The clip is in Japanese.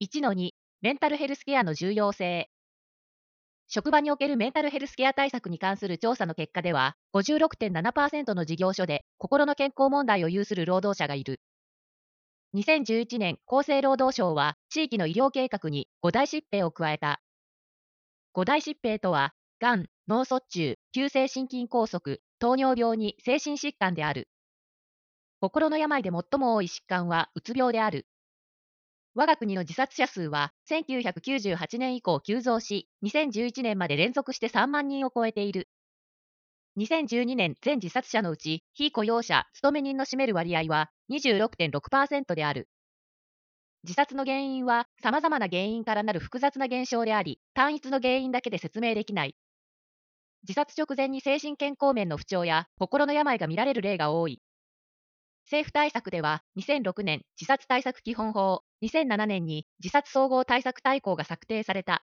1-2、メンタルヘルスケアの重要性。職場におけるメンタルヘルスケア対策に関する調査の結果では、56.7% の事業所で心の健康問題を有する労働者がいる。2011年、厚生労働省は地域の医療計画に5大疾病を加えた。5大疾病とは、がん、脳卒中、急性心筋梗塞、糖尿病に精神疾患である。心の病で最も多い疾患はうつ病である。我が国の自殺者数は1998年以降急増し、2011年まで連続して3万人を超えている。2012年全自殺者のうち、非雇用者、勤め人の占める割合は 26.6% である。自殺の原因は様々な原因からなる複雑な現象であり、単一の原因だけで説明できない。自殺直前に精神健康面の不調や心の病が見られる例が多い。政府対策では2006年自殺対策基本法、2007年に自殺総合対策大綱が策定された。